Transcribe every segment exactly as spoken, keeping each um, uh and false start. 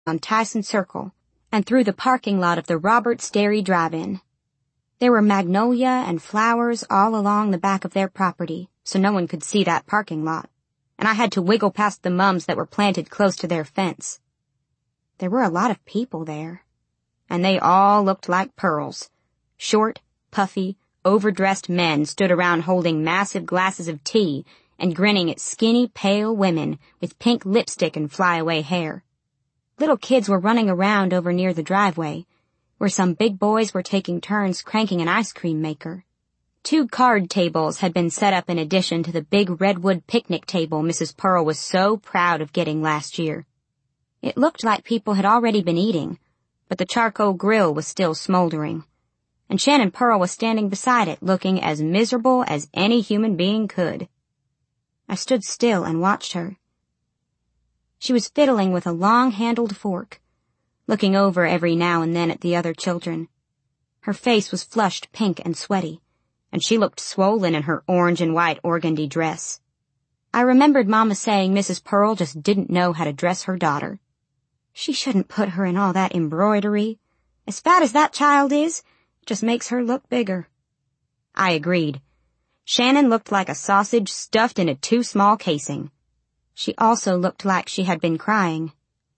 on Tyson Circle and through the parking lot of the Roberts Dairy Drive-In. There were magnolia and flowers all along the back of their property, so no one could see that parking lot, and I had to wiggle past the mums that were planted close to their fence. There were a lot of people there, and they all looked like pearls. Short, puffy, overdressed men stood around holding massive glasses of tea and grinning at skinny, pale women with pink lipstick and flyaway hair. Little kids were running around over near the driveway, where some big boys were taking turns cranking an ice cream maker. Two card tables had been set up in addition to the big redwood picnic table Missus Pearl was so proud of getting last year. It looked like people had already been eating, but the charcoal grill was still smoldering, and Shannon Pearl was standing beside it looking as miserable as any human being could. I stood still and watched her. She was fiddling with a long-handled fork, looking over every now and then at the other children. Her face was flushed pink and sweaty, and she looked swollen in her orange and white organdy dress. I remembered Mama saying Missus Pearl just didn't know how to dress her daughter. She shouldn't put her in all that embroidery. As fat as that child is, it just makes her look bigger. I agreed. Shannon looked like a sausage stuffed in a too-small casing. She also looked like she had been crying.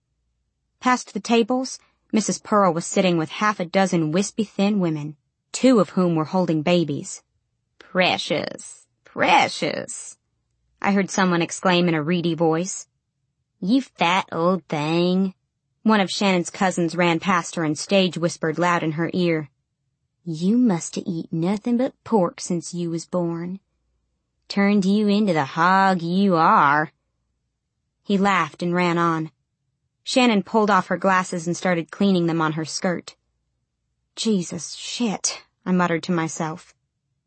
Past the tables, Missus Pearl was sitting with half a dozen wispy thin women, two of whom were holding babies. "Precious, precious," I heard someone exclaim in a reedy voice. "You fat old thing." One of Shannon's cousins ran past her and stage whispered loud in her ear, "You must 'a' eat nothing but pork since you was born. Turned you into the hog you are." He laughed and ran on. Shannon pulled off her glasses and started cleaning them on her skirt. "Jesus, shit," I muttered to myself.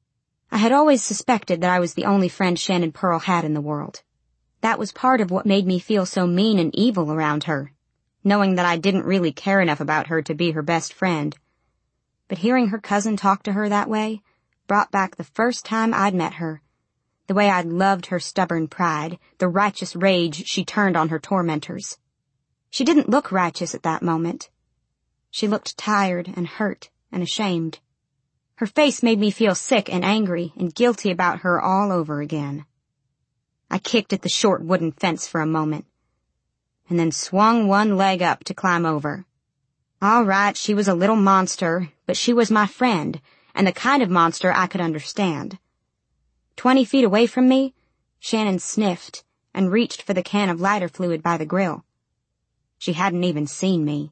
I had always suspected that I was the only friend Shannon Pearl had in the world. That was part of what made me feel so mean and evil around her, knowing that I didn't really care enough about her to be her best friend. But hearing her cousin talk to her that way brought back the first time I'd met her, the way I'd loved her stubborn pride, the righteous rage she turned on her tormentors. She didn't look righteous at that moment. She looked tired and hurt and ashamed. Her face made me feel sick and angry and guilty about her all over again. I kicked at the short wooden fence for a moment, and then swung one leg up to climb over. All right, she was a little monster, but she was my friend, and the kind of monster I could understand. Twenty feet away from me, Shannon sniffed and reached for the can of lighter fluid by the grill. She hadn't even seen me.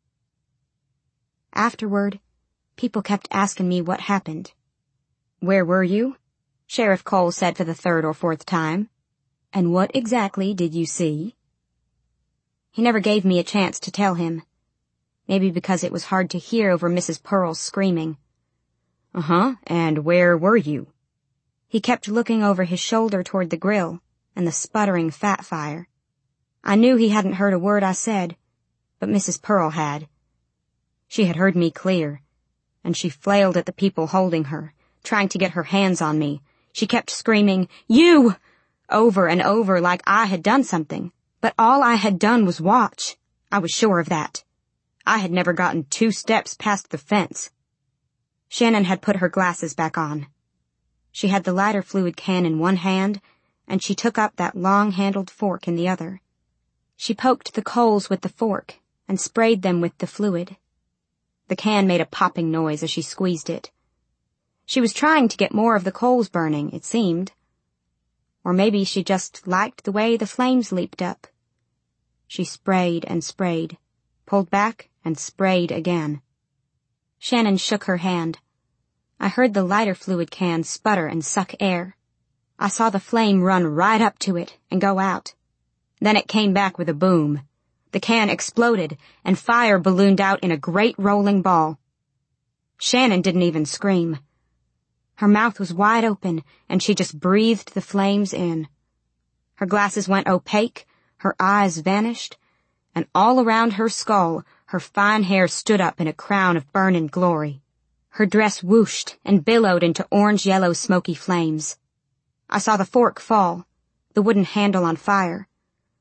Afterward, people kept asking me what happened. "Where were you?" Sheriff Cole said for the third or fourth time. "And what exactly did you see?" He never gave me a chance to tell him. Maybe because it was hard to hear over Missus Pearl's screaming. "Uh-huh, and where were you?" He kept looking over his shoulder toward the grill and the sputtering fat fire. I knew he hadn't heard a word I said, but Missus Pearl had. She had heard me clear, and she flailed at the people holding her, trying to get her hands on me. She kept screaming, "You!" over and over like I had done something, but all I had done was watch. I was sure of that. I had never gotten two steps past the fence. Shannon had put her glasses back on. She had the lighter fluid can in one hand, and she took up that long-handled fork in the other. She poked the coals with the fork and sprayed them with the fluid. The can made a popping noise as she squeezed it. She was trying to get more of the coals burning, it seemed. Or maybe she just liked the way the flames leaped up. She sprayed and sprayed, pulled back and sprayed again. Shannon shook her hand. I heard the lighter fluid can sputter and suck air. I saw the flame run right up to it and go out. Then it came back with a boom. The can exploded, and fire ballooned out in a great rolling ball. Shannon didn't even scream. Her mouth was wide open, and she just breathed the flames in. Her glasses went opaque, her eyes vanished, and all around her skull, her fine hair stood up in a crown of burning glory. Her dress whooshed and billowed into orange-yellow smoky flames. I saw the fork fall, the wooden handle on fire.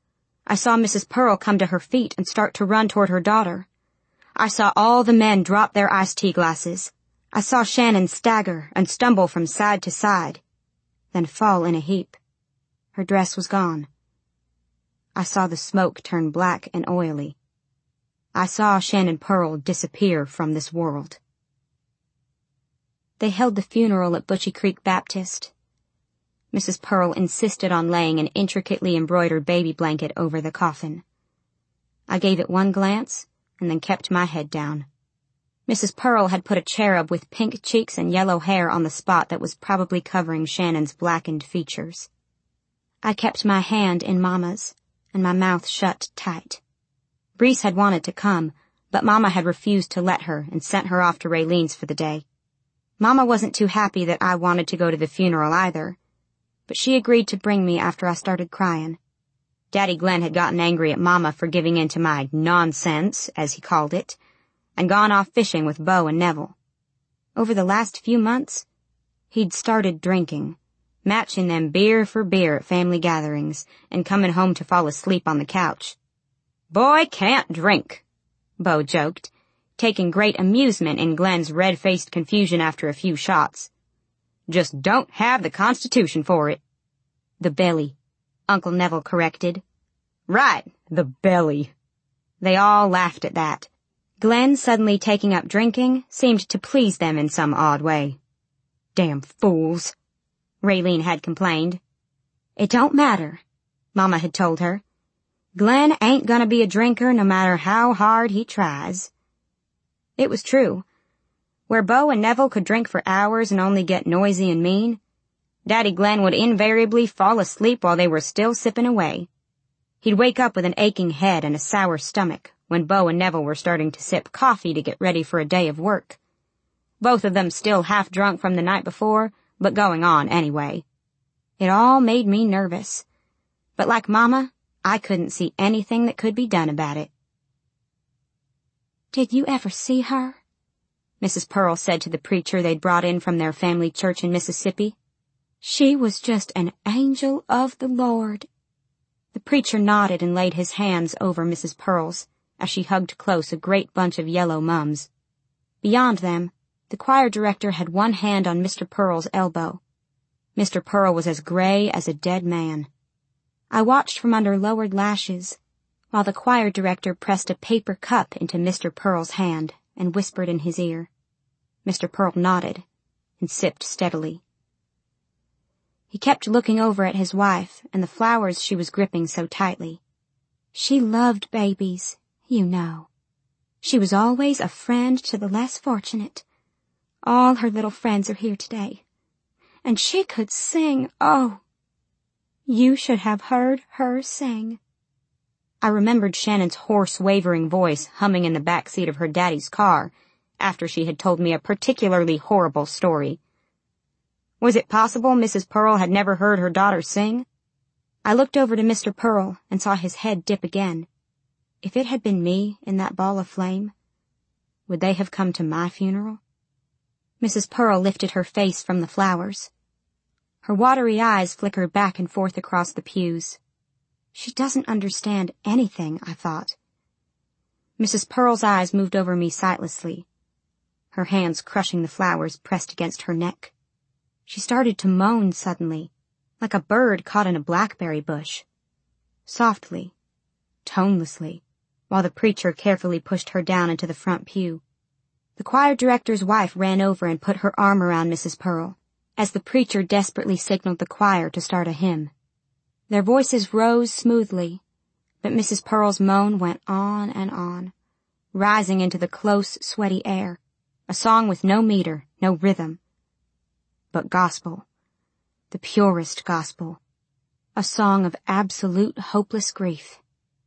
I saw Missus Pearl come to her feet and start to run toward her daughter. I saw all the men drop their iced tea glasses. I saw Shannon stagger and stumble from side to side, then fall in a heap. Her dress was gone. I saw the smoke turn black and oily. I saw Shannon Pearl disappear from this world. They held the funeral at Butchie Creek Baptist. Missus Pearl insisted on laying an intricately embroidered baby blanket over the coffin. I gave it one glance and then kept my head down. Missus Pearl had put a cherub with pink cheeks and yellow hair on the spot that was probably covering Shannon's blackened features. I kept my hand in Mama's and my mouth shut tight. Breese had wanted to come, but Mama had refused to let her and sent her off to Raylene's for the day. Mama wasn't too happy that I wanted to go to the funeral either, but she agreed to bring me after I started crying. Daddy Glenn had gotten angry at Mama for giving in to my nonsense, as he called it, and gone off fishing with Bo and Neville. Over the last few months, he'd started drinking, matching them beer for beer at family gatherings, and coming home to fall asleep on the couch. "Boy can't drink," Bo joked, taking great amusement in Glenn's red-faced confusion after a few shots. "Just don't have the constitution for it." "The belly," Uncle Neville corrected. "Right, the belly." They all laughed at that. Glenn suddenly taking up drinking seemed to please them in some odd way. "Damn fools," Raylene had complained. "It don't matter," Mama had told her. "Glenn ain't gonna be a drinker no matter how hard he tries." It was true. Where Bo and Neville could drink for hours and only get noisy and mean, Daddy Glenn would invariably fall asleep while they were still sipping away. He'd wake up with an aching head and a sour stomach when Bo and Neville were starting to sip coffee to get ready for a day of work. Both of them still half drunk from the night before, but going on anyway. It all made me nervous. But like Mama, I couldn't see anything that could be done about it. "Did you ever see her?" Missus Pearl said to the preacher they'd brought in from their family church in Mississippi. "She was just an angel of the Lord." The preacher nodded and laid his hands over Missus Pearl's as she hugged close a great bunch of yellow mums. Beyond them, the choir director had one hand on Mister Pearl's elbow. Mister Pearl was as gray as a dead man. I watched from under lowered lashes, while the choir director pressed a paper cup into Mister Pearl's hand and whispered in his ear. Mister Pearl nodded and sipped steadily. He kept looking over at his wife and the flowers she was gripping so tightly. She loved babies, you know. She was always a friend to the less fortunate. All her little friends are here today. And she could sing, oh! You should have heard her sing. I remembered Shannon's hoarse, wavering voice humming in the back seat of her daddy's car after she had told me a particularly horrible story. Was it possible Missus Pearl had never heard her daughter sing? I looked over to Mister Pearl and saw his head dip again. If it had been me in that ball of flame, would they have come to my funeral? Missus Pearl lifted her face from the flowers. Her watery eyes flickered back and forth across the pews. She doesn't understand anything, I thought. Missus Pearl's eyes moved over me sightlessly, her hands crushing the flowers pressed against her neck. She started to moan suddenly, like a bird caught in a blackberry bush. Softly, tonelessly, while the preacher carefully pushed her down into the front pew. The choir director's wife ran over and put her arm around Missus Pearl, as the preacher desperately signaled the choir to start a hymn. Their voices rose smoothly, but Missus Pearl's moan went on and on, rising into the close, sweaty air, a song with no meter, no rhythm. But gospel, the purest gospel, a song of absolute hopeless grief.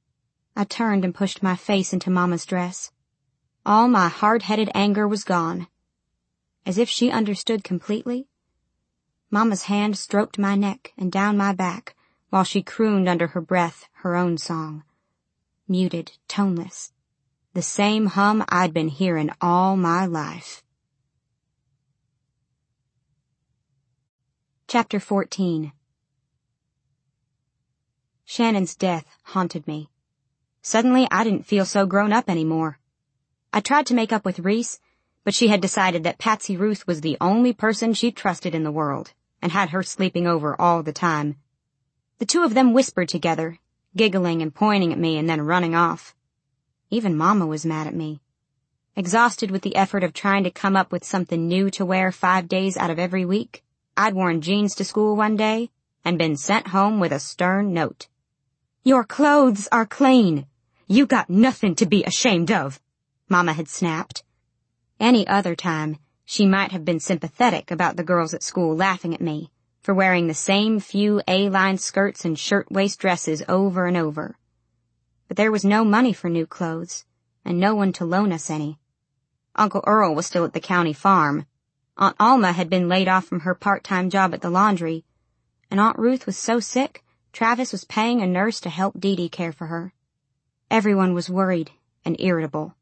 I turned and pushed my face into Mama's dress. All my hard-headed anger was gone. As if she understood completely, Mama's hand stroked my neck and down my back, while she crooned under her breath her own song. Muted, toneless. The same hum I'd been hearing all my life. Chapter fourteen. Shannon's death haunted me. Suddenly, I didn't feel so grown up anymore. I tried to make up with Reese, but she had decided that Patsy Ruth was the only person she trusted in the world, and had her sleeping over all the time. The two of them whispered together, giggling and pointing at me and then running off. Even Mama was mad at me. Exhausted with the effort of trying to come up with something new to wear five days out of every week, I'd worn jeans to school one day and been sent home with a stern note. "Your clothes are clean. You got nothing to be ashamed of," Mama had snapped. Any other time, she might have been sympathetic about the girls at school laughing at me for wearing the same few A-line skirts and shirt-waist dresses over and over. But there was no money for new clothes, and no one to loan us any. Uncle Earl was still at the county farm. Aunt Alma had been laid off from her part-time job at the laundry, and Aunt Ruth was so sick, Travis was paying a nurse to help Dee Dee care for her. Everyone was worried and irritable.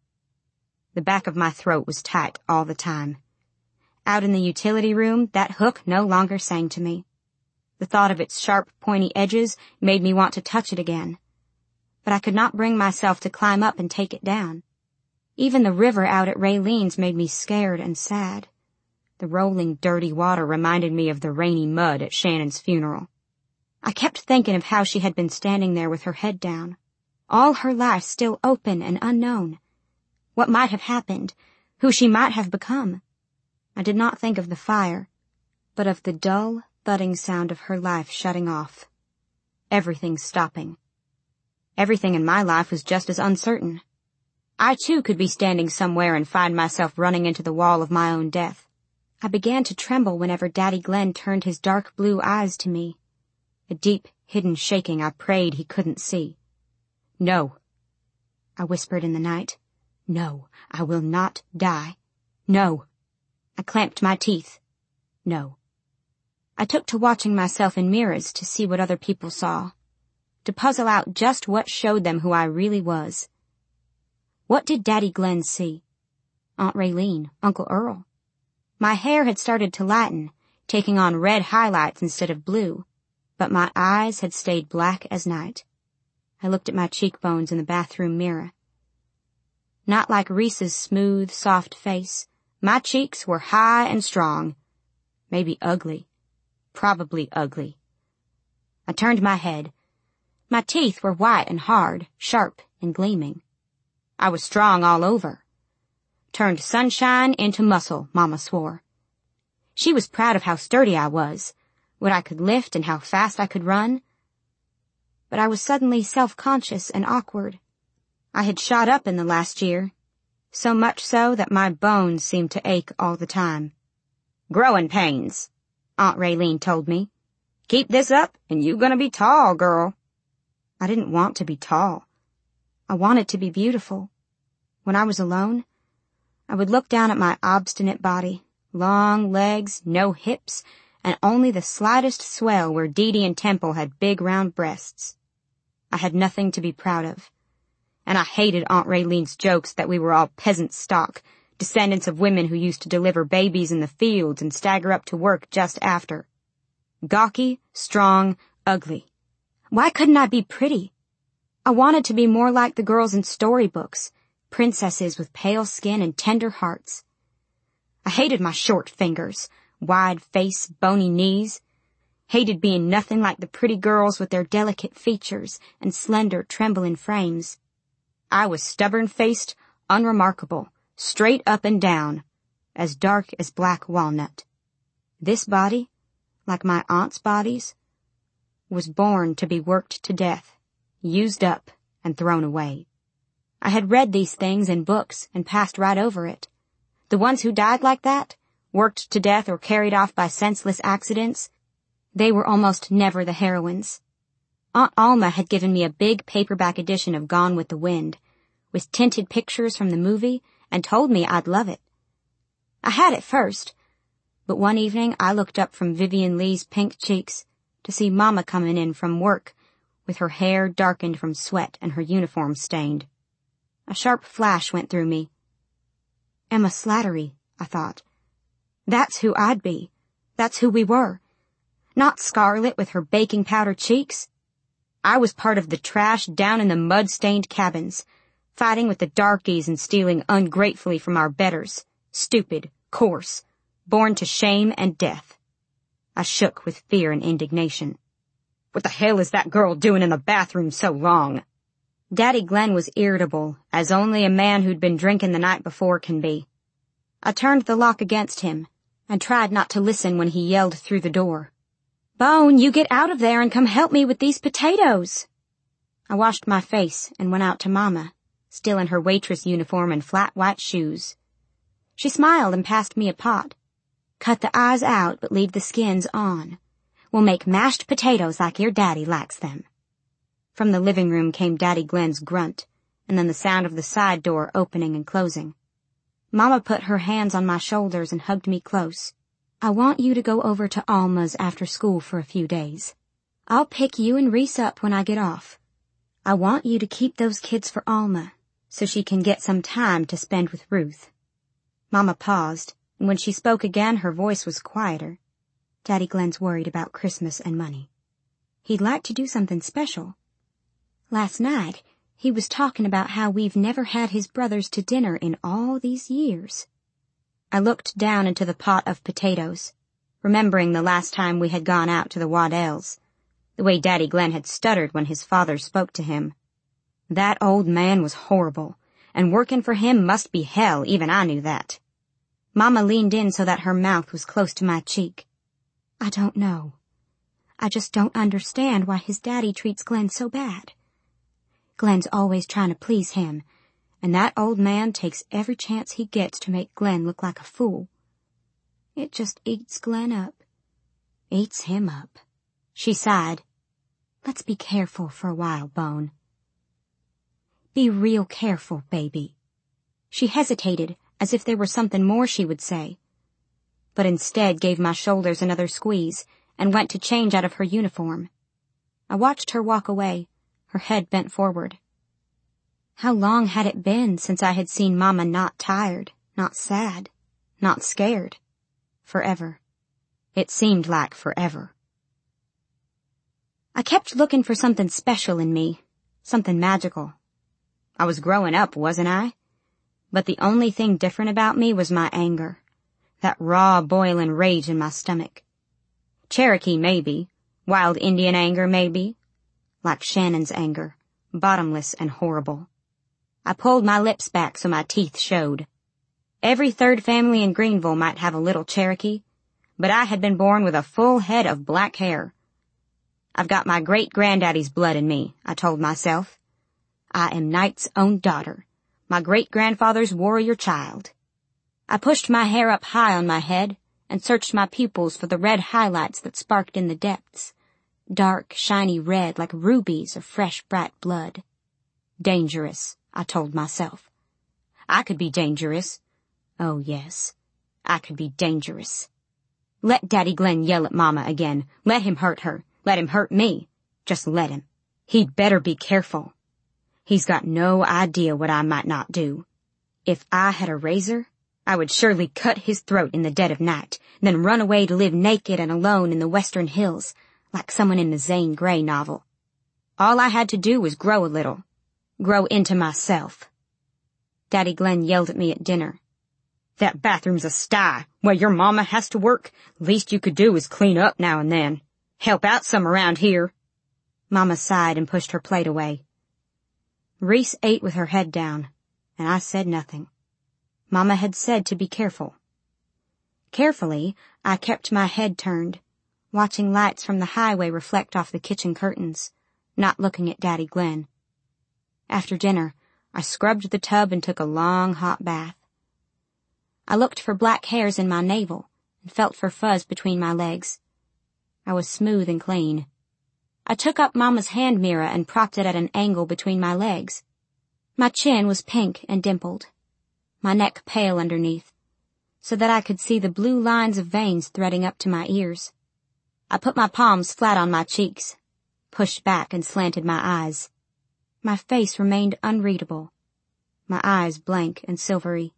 The back of my throat was tight all the time. Out in the utility room, that hook no longer sang to me. The thought of its sharp, pointy edges made me want to touch it again. But I could not bring myself to climb up and take it down. Even the river out at Raylene's made me scared and sad. The rolling, dirty water reminded me of the rainy mud at Shannon's funeral. I kept thinking of how she had been standing there with her head down, all her life still open and unknown. What might have happened, who she might have become. I did not think of the fire, but of the dull, thudding sound of her life shutting off. Everything stopping. Everything in my life was just as uncertain. I too could be standing somewhere and find myself running into the wall of my own death. I began to tremble whenever Daddy Glenn turned his dark blue eyes to me. A deep, hidden shaking I prayed he couldn't see. "No," I whispered in the night. "No, I will not die. No." I clamped my teeth. No. I took to watching myself in mirrors to see what other people saw, to puzzle out just what showed them who I really was. What did Daddy Glenn see? Aunt Raylene, Uncle Earl. My hair had started to lighten, taking on red highlights instead of blue, but my eyes had stayed black as night. I looked at my cheekbones in the bathroom mirror. Not like Reese's smooth, soft face. My cheeks were high and strong. Maybe ugly. Probably ugly. I turned my head. My teeth were white and hard, sharp and gleaming. I was strong all over. Turned sunshine into muscle, Mama swore. She was proud of how sturdy I was, what I could lift and how fast I could run. But I was suddenly self-conscious and awkward. I had shot up in the last year, so much so that my bones seemed to ache all the time. "Growing pains," Aunt Raylene told me. "Keep this up and you gonna be tall, girl." I didn't want to be tall. I wanted to be beautiful. When I was alone, I would look down at my obstinate body, long legs, no hips, and only the slightest swell where Dee Dee and Temple had big round breasts. I had nothing to be proud of. And I hated Aunt Raylene's jokes that we were all peasant stock, descendants of women who used to deliver babies in the fields and stagger up to work just after. Gawky, strong, ugly. Why couldn't I be pretty? I wanted to be more like the girls in storybooks, princesses with pale skin and tender hearts. I hated my short fingers, wide face, bony knees. Hated being nothing like the pretty girls with their delicate features and slender, trembling frames. I was stubborn-faced, unremarkable, straight up and down, as dark as black walnut. This body, like my aunt's bodies, was born to be worked to death, used up, and thrown away. I had read these things in books and passed right over it. The ones who died like that, worked to death or carried off by senseless accidents, they were almost never the heroines. Aunt Alma had given me a big paperback edition of Gone with the Wind, with tinted pictures from the movie, and told me I'd love it. I had it first, but one evening I looked up from Vivian Lee's pink cheeks to see Mama coming in from work, with her hair darkened from sweat and her uniform stained. A sharp flash went through me. Emma Slattery, I thought. That's who I'd be. That's who we were. Not Scarlet with her baking powder cheeks. I was part of the trash down in the mud-stained cabins, fighting with the darkies and stealing ungratefully from our betters, stupid, coarse, born to shame and death. I shook with fear and indignation. What the hell is that girl doing in the bathroom so long? Daddy Glenn was irritable, as only a man who'd been drinking the night before can be. I turned the lock against him, and tried not to listen when he yelled through the door. Bone, you get out of there and come help me with these potatoes. I washed my face and went out to Mama, still in her waitress uniform and flat white shoes. She smiled and passed me a pot. Cut the eyes out, but leave the skins on. We'll make mashed potatoes like your daddy likes them. From the living room came Daddy Glenn's grunt, and then the sound of the side door opening and closing. Mama put her hands on my shoulders and hugged me close. I want you to go over to Alma's after school for a few days. I'll pick you and Reese up when I get off. I want you to keep those kids for Alma, so she can get some time to spend with Ruth. Mama paused, and when she spoke again her voice was quieter. Daddy Glenn's worried about Christmas and money. He'd like to do something special. Last night, he was talking about how we've never had his brothers to dinner in all these years. I looked down into the pot of potatoes, remembering the last time we had gone out to the Waddells, the way Daddy Glenn had stuttered when his father spoke to him. That old man was horrible, and working for him must be hell, even I knew that. Mama leaned in so that her mouth was close to my cheek. I don't know. I just don't understand why his daddy treats Glenn so bad. Glenn's always trying to please him, and that old man takes every chance he gets to make Glenn look like a fool. It just eats Glenn up. Eats him up. She sighed. Let's be careful for a while, Bone. Be real careful, baby. She hesitated, as if there were something more she would say, but instead gave my shoulders another squeeze and went to change out of her uniform. I watched her walk away, her head bent forward. How long had it been since I had seen Mama not tired, not sad, not scared? Forever. It seemed like forever. I kept looking for something special in me, something magical. I was growing up, wasn't I? But the only thing different about me was my anger, that raw, boiling rage in my stomach. Cherokee, maybe. Wild Indian anger, maybe. Like Shannon's anger, bottomless and horrible. I pulled my lips back so my teeth showed. Every third family in Greenville might have a little Cherokee, but I had been born with a full head of black hair. I've got my great-granddaddy's blood in me, I told myself. I am Knight's own daughter, my great-grandfather's warrior child. I pushed my hair up high on my head and searched my pupils for the red highlights that sparked in the depths. Dark, shiny red like rubies of fresh, bright blood. Dangerous, I told myself. I could be dangerous. Oh, yes, I could be dangerous. Let Daddy Glenn yell at Mama again. Let him hurt her. Let him hurt me. Just let him. He'd better be careful. He's got no idea what I might not do. If I had a razor, I would surely cut his throat in the dead of night, then run away to live naked and alone in the western hills, like someone in the Zane Grey novel. All I had to do was grow a little. Grow into myself. Daddy Glenn yelled at me at dinner. That bathroom's a sty, where your mama has to work. Least you could do is clean up now and then. Help out some around here. Mama sighed and pushed her plate away. Reese ate with her head down, and I said nothing. Mama had said to be careful. Carefully, I kept my head turned, watching lights from the highway reflect off the kitchen curtains, not looking at Daddy Glenn. After dinner, I scrubbed the tub and took a long, hot bath. I looked for black hairs in my navel and felt for fuzz between my legs. I was smooth and clean. I took up Mama's hand mirror and propped it at an angle between my legs. My chin was pink and dimpled, my neck pale underneath, so that I could see the blue lines of veins threading up to my ears. I put my palms flat on my cheeks, pushed back and slanted my eyes. My face remained unreadable, my eyes blank and silvery.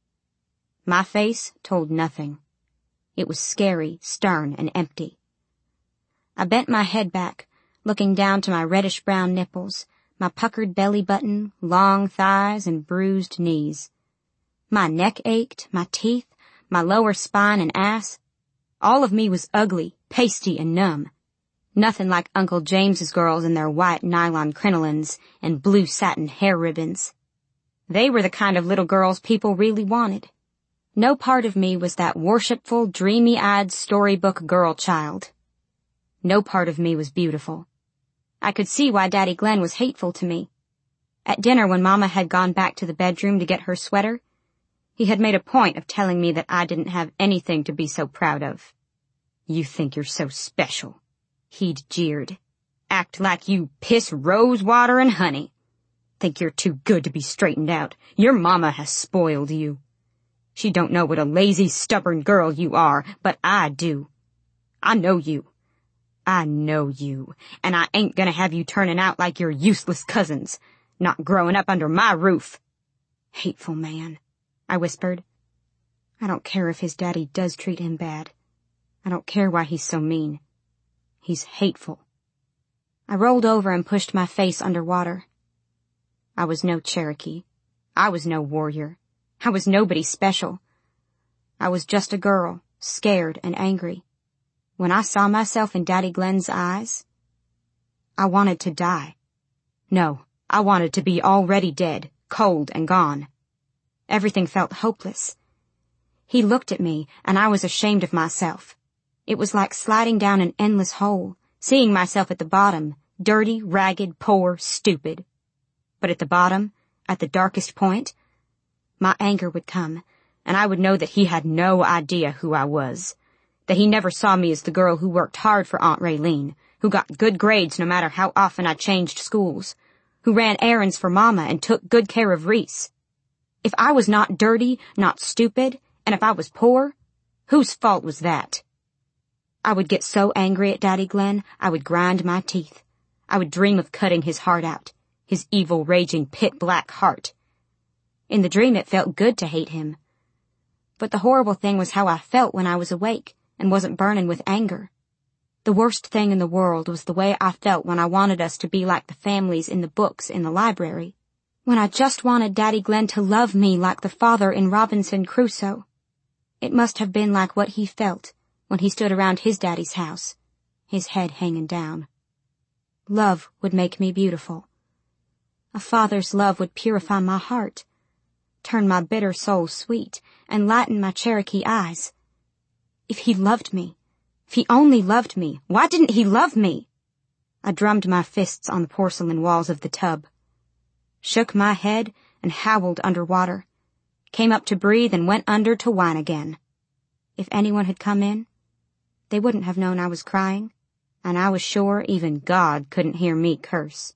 My face told nothing. It was scary, stern, and empty. I bent my head back, looking down to my reddish-brown nipples, my puckered belly button, long thighs, and bruised knees. My neck ached, my teeth, my lower spine and ass. All of me was ugly, pasty, and numb. Nothing like Uncle James's girls in their white nylon crinolines and blue satin hair ribbons. They were the kind of little girls people really wanted. No part of me was that worshipful, dreamy-eyed storybook girl child. No part of me was beautiful. I could see why Daddy Glenn was hateful to me. At dinner, when Mama had gone back to the bedroom to get her sweater, he had made a point of telling me that I didn't have anything to be so proud of. "You think you're so special," he'd jeered. "Act like you piss rose water and honey. Think you're too good to be straightened out. Your mama has spoiled you. She don't know what a lazy, stubborn girl you are, but I do. I know you. I know you, and I ain't gonna have you turning out like your useless cousins, not growing up under my roof." "Hateful man," I whispered. "I don't care if his daddy does treat him bad. I don't care why he's so mean. He's hateful." I rolled over and pushed my face under water. I was no Cherokee. I was no warrior. I was nobody special. I was just a girl, scared and angry. When I saw myself in Daddy Glenn's eyes, I wanted to die. No, I wanted to be already dead, cold and gone. Everything felt hopeless. He looked at me, and I was ashamed of myself. It was like sliding down an endless hole, seeing myself at the bottom, dirty, ragged, poor, stupid. But at the bottom, at the darkest point, my anger would come, and I would know that he had no idea who I was, that he never saw me as the girl who worked hard for Aunt Raylene, who got good grades no matter how often I changed schools, who ran errands for Mama and took good care of Reese. If I was not dirty, not stupid, and if I was poor, whose fault was that? I would get so angry at Daddy Glenn, I would grind my teeth. I would dream of cutting his heart out, his evil, raging, pit-black heart. In the dream it felt good to hate him. But the horrible thing was how I felt when I was awake and wasn't burning with anger. The worst thing in the world was the way I felt when I wanted us to be like the families in the books in the library. When I just wanted Daddy Glenn to love me like the father in Robinson Crusoe. It must have been like what he felt when he stood around his daddy's house, his head hanging down. Love would make me beautiful. A father's love would purify my heart, turn my bitter soul sweet, and lighten my Cherokee eyes. If he loved me, if he only loved me, why didn't he love me? I drummed my fists on the porcelain walls of the tub, shook my head and howled underwater, came up to breathe and went under to whine again. If anyone had come in, they wouldn't have known I was crying, and I was sure even God couldn't hear me curse.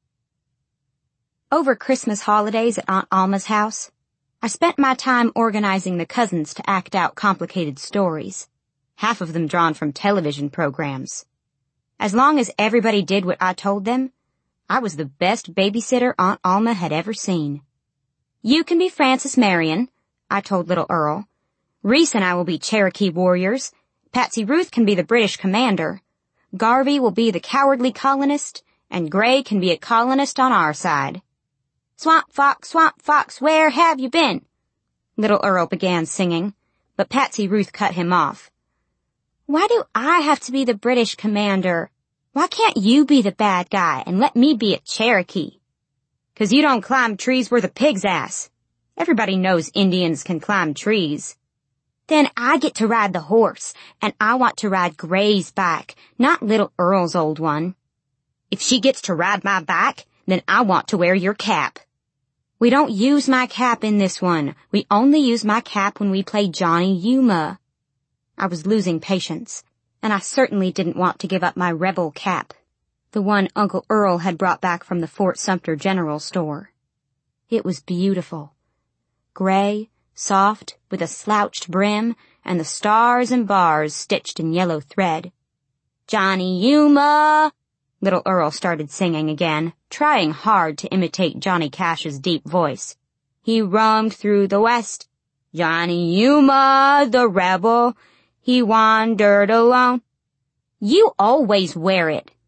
Over Christmas holidays at Aunt Alma's house, I spent my time organizing the cousins to act out complicated stories, half of them drawn from television programs. As long as everybody did what I told them, I was the best babysitter Aunt Alma had ever seen. "You can be Francis Marion," I told little Earl. "Reese and I will be Cherokee warriors. Patsy Ruth can be the British commander. Garvey will be the cowardly colonist, and Gray can be a colonist on our side." "Swamp Fox, Swamp Fox, where have you been?" Little Earl began singing, but Patsy Ruth cut him off. "Why do I have to be the British commander? Why can't you be the bad guy and let me be a Cherokee?" "'Cause you don't climb trees worth a pig's ass. Everybody knows Indians can climb trees." "Then I get to ride the horse, and I want to ride Gray's bike, not little Earl's old one." "If she gets to ride my bike, then I want to wear your cap." "We don't use my cap in this one. We only use my cap when we play Johnny Yuma." I was losing patience, and I certainly didn't want to give up my rebel cap, the one Uncle Earl had brought back from the Fort Sumter General Store. It was beautiful. Gray, soft, with a slouched brim, and the stars and bars stitched in yellow thread. "Johnny Yuma!" Little Earl started singing again, trying hard to imitate Johnny Cash's deep voice. "He roamed through the West. Johnny Yuma, the rebel. He wandered alone." "You always wear it."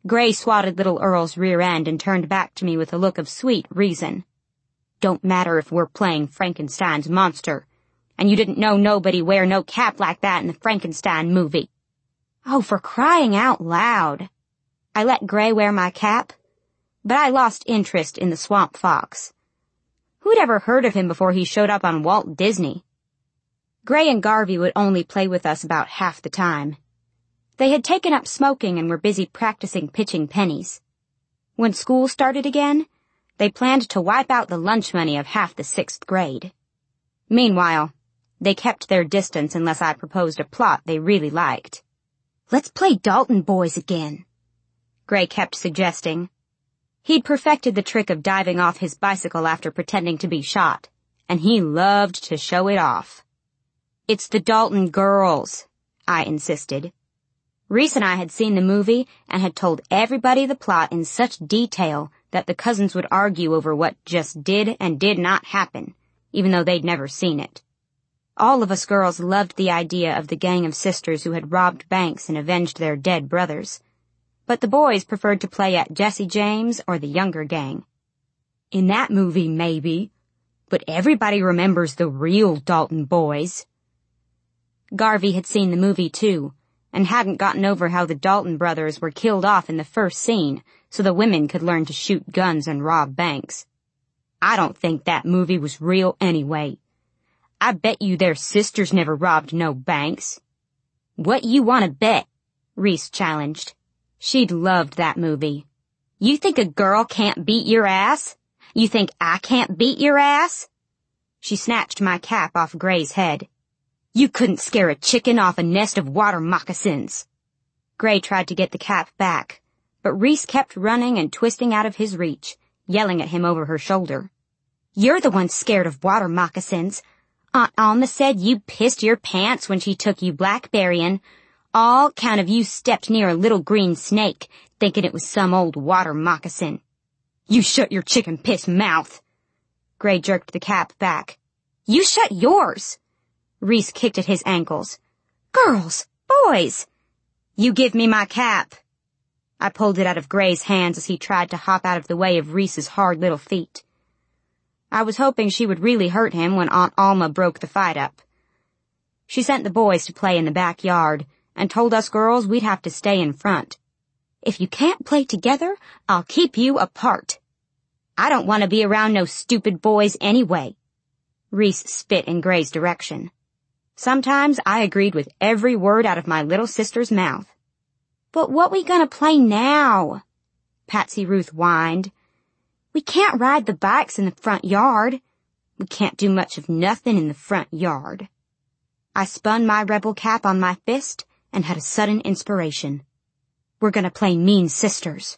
Gray swatted little Earl's rear end and turned back to me with a look of sweet reason. Don't matter if we're playing Frankenstein's monster, and you didn't know nobody wear no cap like that in the Frankenstein movie. Oh, for crying out loud. I let Gray wear my cap, but I lost interest in the Swamp Fox. Who'd ever heard of him before he showed up on Walt Disney? Gray and Garvey would only play with us about half the time. They had taken up smoking and were busy practicing pitching pennies. When school started again, they planned to wipe out the lunch money of half the sixth grade. Meanwhile, they kept their distance unless I proposed a plot they really liked. Let's play Dalton Boys again, Gray kept suggesting. He'd perfected the trick of diving off his bicycle after pretending to be shot, and he loved to show it off. It's the Dalton girls, I insisted. Reese and I had seen the movie and had told everybody the plot in such detail that the cousins would argue over what just did and did not happen, even though they'd never seen it. All of us girls loved the idea of the gang of sisters who had robbed banks and avenged their dead brothers, but the boys preferred to play at Jesse James or the Younger Gang. In that movie, maybe, but everybody remembers the real Dalton Boys. Garvey had seen the movie too, and hadn't gotten over how the Dalton brothers were killed off in the first scene so the women could learn to shoot guns and rob banks. I don't think that movie was real anyway. I bet you their sisters never robbed no banks. What you want to bet? Reese challenged. She'd loved that movie. You think a girl can't beat your ass? You think I can't beat your ass? She snatched my cap off Gray's head. You couldn't scare a chicken off a nest of water moccasins. Gray tried to get the cap back, but Reese kept running and twisting out of his reach, yelling at him over her shoulder. You're the one scared of water moccasins. Aunt Alma said you pissed your pants when she took you blackberrying. All count of you stepped near a little green snake, thinking it was some old water moccasin. You shut your chicken piss mouth. Gray jerked the cap back. You shut yours. Reese kicked at his ankles. Girls! Boys! You give me my cap. I pulled it out of Gray's hands as he tried to hop out of the way of Reese's hard little feet. I was hoping she would really hurt him when Aunt Alma broke the fight up. She sent the boys to play in the backyard and told us girls we'd have to stay in front. If you can't play together, I'll keep you apart. I don't want to be around no stupid boys anyway. Reese spit in Gray's direction. Sometimes I agreed with every word out of my little sister's mouth. But what we gonna play now? Patsy Ruth whined. We can't ride the bikes in the front yard. We can't do much of nothing in the front yard. I spun my rebel cap on my fist and had a sudden inspiration. We're gonna play Mean Sisters.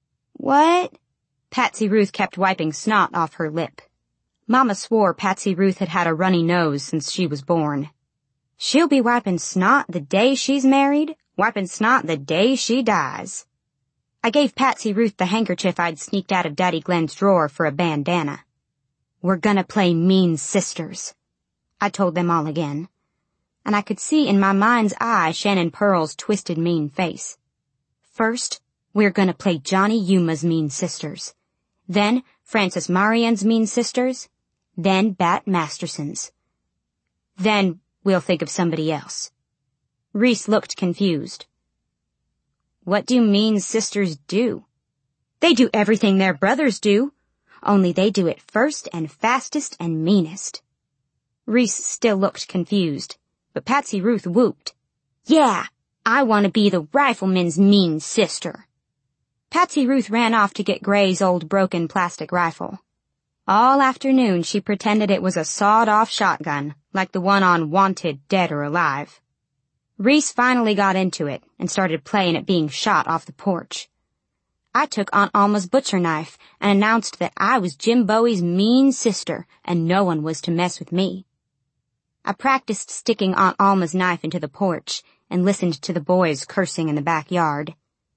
What? Patsy Ruth kept wiping snot off her lip. Mama swore Patsy Ruth had had a runny nose since she was born. She'll be wiping snot the day she's married, wiping snot the day she dies. I gave Patsy Ruth the handkerchief I'd sneaked out of Daddy Glenn's drawer for a bandana. We're gonna play Mean Sisters, I told them all again, and I could see in my mind's eye Shannon Pearl's twisted mean face. First, we're gonna play Johnny Yuma's Mean Sisters, then Frances Marian's Mean Sisters, then Bat Masterson's. Then we'll think of somebody else. Reese looked confused. What do Mean Sisters do? They do everything their brothers do, only they do it first and fastest and meanest. Reese still looked confused, but Patsy Ruth whooped. Yeah, I want to be the rifleman's mean sister. Patsy Ruth ran off to get Gray's old broken plastic rifle. All afternoon she pretended it was a sawed-off shotgun, like the one on Wanted, Dead or Alive. Reese finally got into it and started playing at being shot off the porch. I took Aunt Alma's butcher knife and announced that I was Jim Bowie's mean sister and no one was to mess with me. I practiced sticking Aunt Alma's knife into the porch and listened to the boys cursing in the backyard.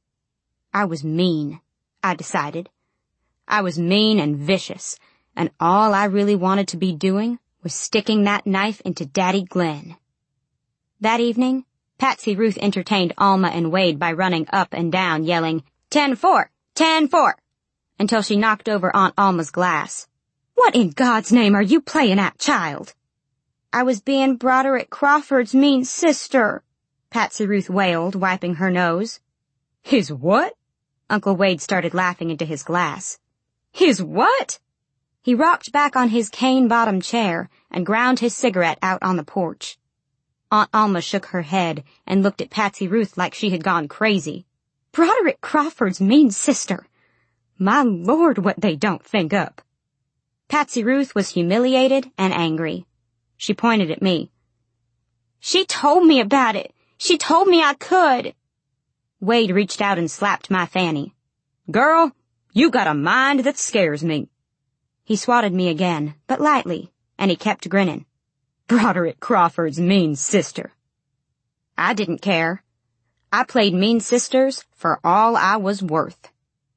I was mean, I decided. I was mean and vicious, and all I really wanted to be doing was sticking that knife into Daddy Glenn. That evening, Patsy Ruth entertained Alma and Wade by running up and down yelling, Ten four, ten four, until she knocked over Aunt Alma's glass. What in God's name are you playing at, child? I was being Broderick Crawford's mean sister, Patsy Ruth wailed, wiping her nose. His what? Uncle Wade started laughing into his glass. His what? He rocked back on his cane-bottomed chair and ground his cigarette out on the porch. Aunt Alma shook her head and looked at Patsy Ruth like she had gone crazy. Broderick Crawford's mean sister. My Lord, what they don't think up. Patsy Ruth was humiliated and angry. She pointed at me. She told me about it. She told me I could. Wade reached out and slapped my fanny. Girl, you got a mind that scares me. He swatted me again, but lightly, and he kept grinning. Broderick Crawford's mean sister. I didn't care. I played mean sisters for all I was worth.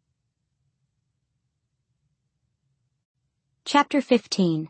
Chapter fifteen.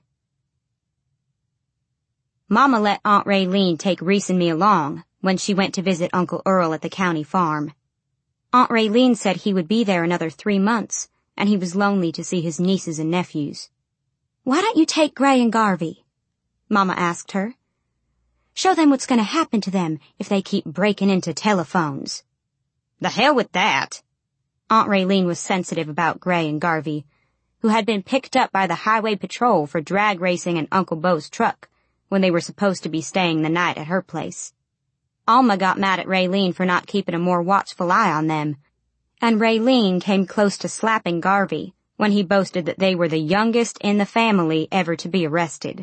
Mama let Aunt Raylene take Reese and me along when she went to visit Uncle Earl at the county farm. Aunt Raylene said he would be there another three months, and he was lonely to see his nieces and nephews. Why don't you take Gray and Garvey? Mama asked her. Show them what's going to happen to them if they keep breaking into telephones. The hell with that. Aunt Raylene was sensitive about Gray and Garvey, who had been picked up by the highway patrol for drag racing in Uncle Bo's truck when they were supposed to be staying the night at her place. Alma got mad at Raylene for not keeping a more watchful eye on them, and Raylene came close to slapping Garvey when he boasted that they were the youngest in the family ever to be arrested.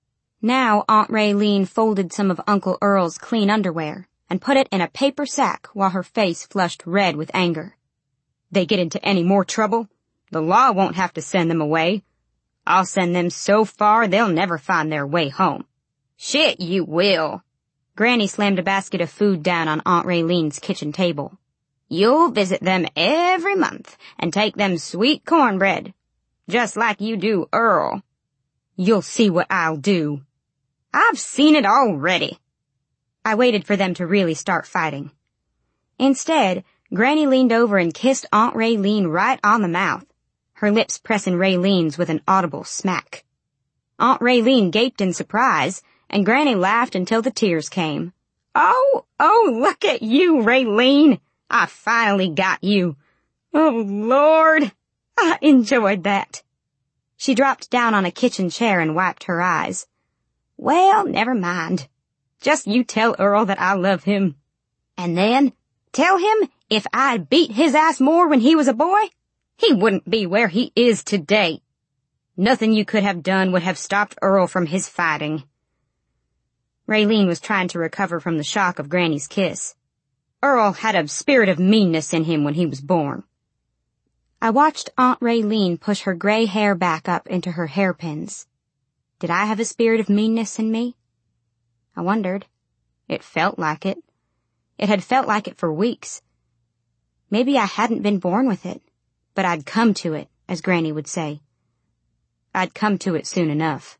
Now Aunt Raylene folded some of Uncle Earl's clean underwear and put it in a paper sack while her face flushed red with anger. They get into any more trouble, the law won't have to send them away. I'll send them so far they'll never find their way home. Shit, you will. Granny slammed a basket of food down on Aunt Raylene's kitchen table. You'll visit them every month and take them sweet cornbread, just like you do Earl. You'll see what I'll do. I've seen it already. I waited for them to really start fighting. Instead, Granny leaned over and kissed Aunt Raylene right on the mouth, her lips pressing Raylene's with an audible smack. Aunt Raylene gaped in surprise, and Granny laughed until the tears came. Oh, oh, look at you, Raylene. I finally got you. Oh, Lord, I enjoyed that. She dropped down on a kitchen chair and wiped her eyes. Well, never mind. Just you tell Earl that I love him. And then tell him if I'd beat his ass more when he was a boy, he wouldn't be where he is today. Nothing you could have done would have stopped Earl from his fighting. Raylene was trying to recover from the shock of Granny's kiss. Earl had a spirit of meanness in him when he was born. I watched Aunt Raylene push her gray hair back up into her hairpins. Did I have a spirit of meanness in me? I wondered. It felt like it. It had felt like it for weeks. Maybe I hadn't been born with it, but I'd come to it, as Granny would say. I'd come to it soon enough.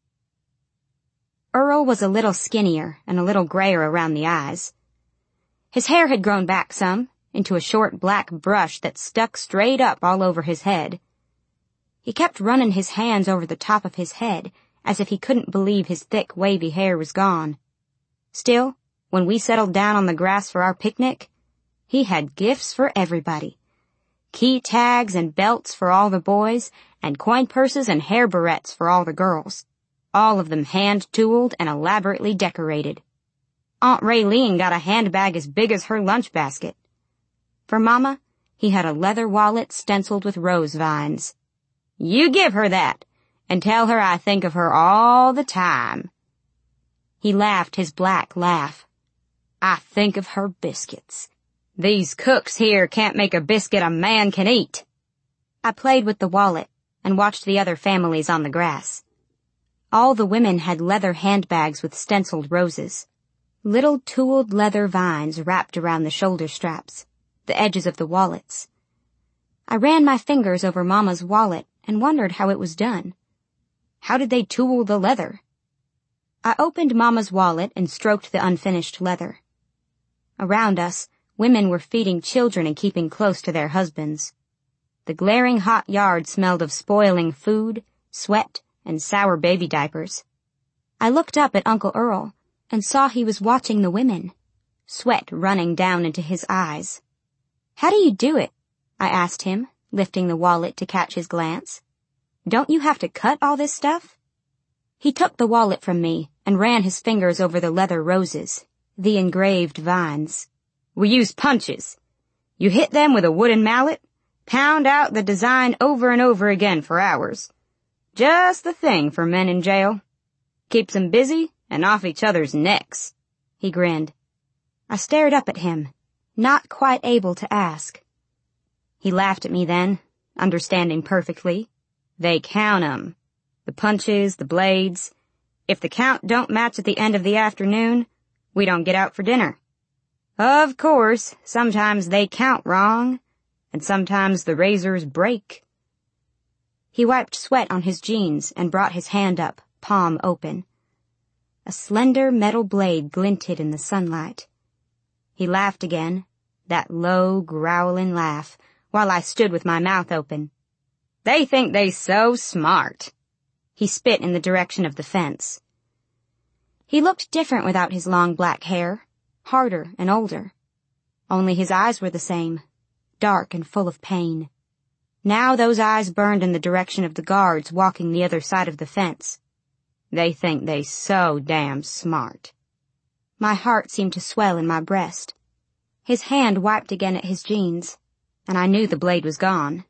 Earl was a little skinnier and a little grayer around the eyes. His hair had grown back some, into a short black brush that stuck straight up all over his head. He kept running his hands over the top of his head, as if he couldn't believe his thick, wavy hair was gone. Still, when we settled down on the grass for our picnic, he had gifts for everybody. Key tags and belts for all the boys, and coin purses and hair barrettes for all the girls, all of them hand-tooled and elaborately decorated. Aunt Raylene got a handbag as big as her lunch basket. For Mama, he had a leather wallet stenciled with rose vines. You give her that, and tell her I think of her all the time. He laughed his black laugh. I think of her biscuits. These cooks here can't make a biscuit a man can eat. I played with the wallet and watched the other families on the grass. All the women had leather handbags with stenciled roses. Little tooled leather vines wrapped around the shoulder straps, the edges of the wallets. I ran my fingers over Mama's wallet and wondered how it was done. How did they tool the leather? I opened Mama's wallet and stroked the unfinished leather. Around us, Women were feeding children and keeping close to their husbands. The glaring hot yard smelled of spoiling food, sweat, and sour baby diapers. I looked up at Uncle Earl and saw he was watching the women, sweat running down into his eyes. "How do you do it?" I asked him, lifting the wallet to catch his glance. "Don't you have to cut all this stuff?" He took the wallet from me and ran his fingers over the leather roses, the engraved vines. "We use punches. You hit them with a wooden mallet, pound out the design over and over again for hours. Just the thing for men in jail. Keeps them busy and off each other's necks." He grinned. I stared up at him, not quite able to ask. He laughed at me then, understanding perfectly. "They count 'em. The punches, the blades. If the count don't match at the end of the afternoon, we don't get out for dinner. Of course, sometimes they count wrong, and sometimes the razors break." He wiped sweat on his jeans and brought his hand up, palm open. A slender metal blade glinted in the sunlight. He laughed again, that low, growling laugh, while I stood with my mouth open. "They think they so smart." He spit in the direction of the fence. He looked different without his long black hair, harder and older. Only his eyes were the same, dark and full of pain. Now those eyes burned in the direction of the guards walking the other side of the fence. "They think they so damn smart." My heart seemed to swell in my breast. His hand wiped again at his jeans, and I knew the blade was gone.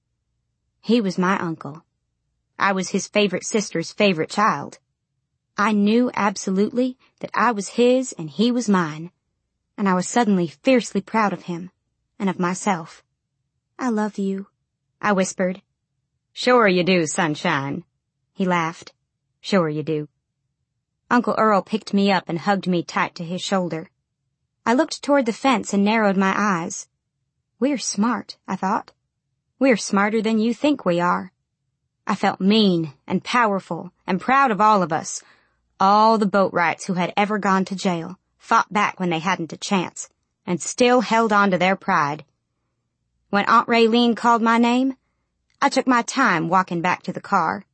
He was my uncle. I was his favorite sister's favorite child. I knew absolutely that I was his and he was mine, and I was suddenly fiercely proud of him and of myself. "I love you," I whispered. "Sure you do, sunshine." He laughed. "Sure you do." Uncle Earl picked me up and hugged me tight to his shoulder. I looked toward the fence and narrowed my eyes. "We're smart," I thought. "We're smarter than you think we are." I felt mean and powerful and proud of all of us. All the Boatwrights who had ever gone to jail fought back when they hadn't a chance, and still held on to their pride. When Aunt Raylene called my name, I took my time walking back to the car.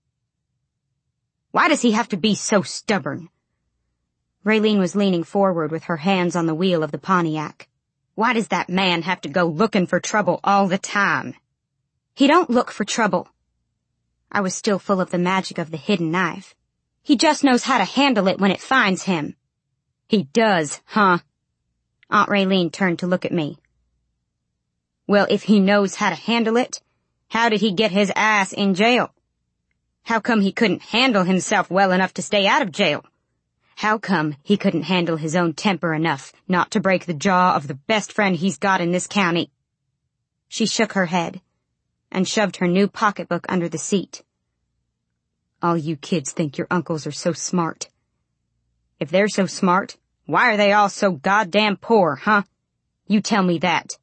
"Why does he have to be so stubborn?" Raylene was leaning forward with her hands on the wheel of the Pontiac. "Why does that man have to go looking for trouble all the time?" "He don't look for trouble." I was still full of the magic of the hidden knife. "He just knows how to handle it when it finds him." "He does, huh?" Aunt Raylene turned to look at me. "Well, if he knows how to handle it, how did he get his ass in jail? How come he couldn't handle himself well enough to stay out of jail? How come he couldn't handle his own temper enough not to break the jaw of the best friend he's got in this county?" She shook her head and shoved her new pocketbook under the seat. "All you kids think your uncles are so smart. If they're so smart, why are they all so goddamn poor, huh? You tell me that."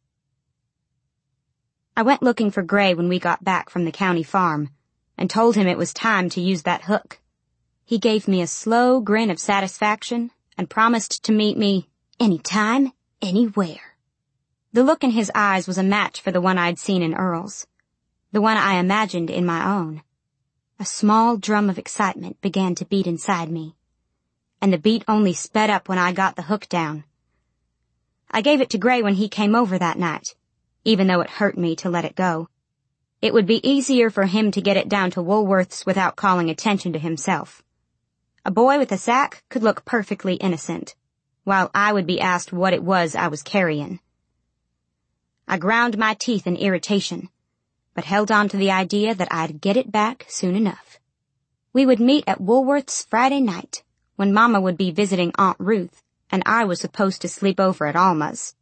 I went looking for Gray when we got back from the county farm and told him it was time to use that hook. He gave me a slow grin of satisfaction and promised to meet me any time, anywhere. The look in his eyes was a match for the one I'd seen in Earl's, the one I imagined in my own. A small drum of excitement began to beat inside me, and the beat only sped up when I got the hook down. I gave it to Gray when he came over that night, even though it hurt me to let it go. It would be easier for him to get it down to Woolworth's without calling attention to himself. A boy with a sack could look perfectly innocent, while I would be asked what it was I was carrying. I ground my teeth in irritation, but held on to the idea that I'd get it back soon enough. We would meet at Woolworth's Friday night, when Mama would be visiting Aunt Ruth, and I was supposed to sleep over at Alma's.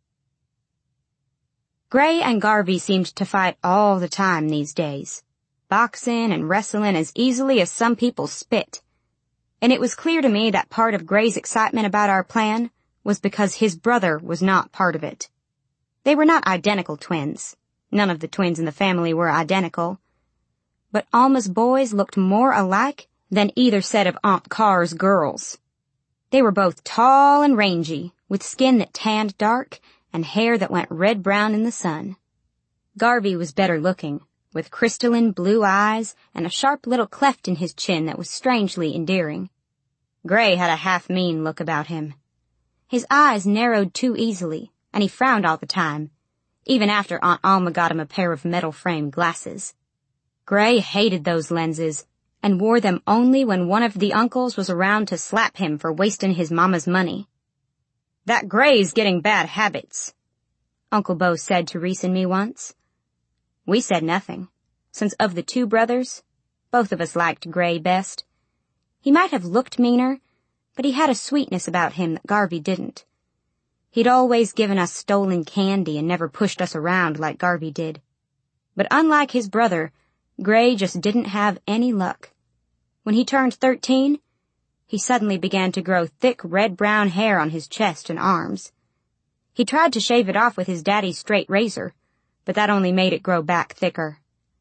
Gray and Garvey seemed to fight all the time these days, boxing and wrestling as easily as some people spit. And it was clear to me that part of Gray's excitement about our plan was because his brother was not part of it. They were not identical twins. None of the twins in the family were identical. But Alma's boys looked more alike than either set of Aunt Carr's girls. They were both tall and rangy, with skin that tanned dark and hair that went red-brown in the sun. Garvey was better looking, with crystalline blue eyes and a sharp little cleft in his chin that was strangely endearing. Gray had a half-mean look about him. His eyes narrowed too easily, and he frowned all the time, even after Aunt Alma got him a pair of metal-framed glasses. Gray hated those lenses, and wore them only when one of the uncles was around to slap him for wasting his mama's money. "That Gray's getting bad habits," Uncle Bo said to Reese and me once. We said nothing, since of the two brothers, both of us liked Gray best. He might have looked meaner, but he had a sweetness about him that Garvey didn't. He'd always given us stolen candy and never pushed us around like Garvey did. But unlike his brother, Gray just didn't have any luck. When he turned thirteen, he suddenly began to grow thick red-brown hair on his chest and arms. He tried to shave it off with his daddy's straight razor, but that only made it grow back thicker.